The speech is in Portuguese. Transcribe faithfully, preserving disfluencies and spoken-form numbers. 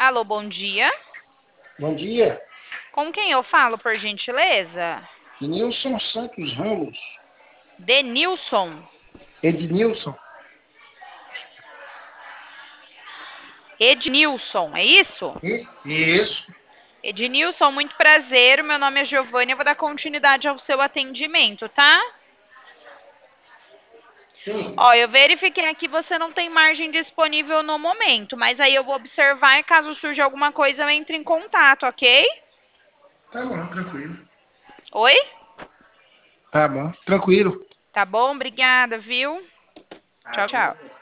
Alô, bom dia. Bom dia, Com quem eu falo, por gentileza? Nilson Santos Ramos. Denilson. Ednilson. Ednilson, é isso? I- Isso. Ednilson, muito prazer. O meu nome é Giovânia. Eu vou dar continuidade ao seu atendimento, tá? Sim. Ó, eu verifiquei aqui, você não tem margem disponível no momento, mas aí eu vou observar e caso surja alguma coisa, eu entre em contato, ok? Tá bom, tranquilo. Oi? Tá bom, tranquilo. Tá bom? Obrigada, viu? Tchau, tchau.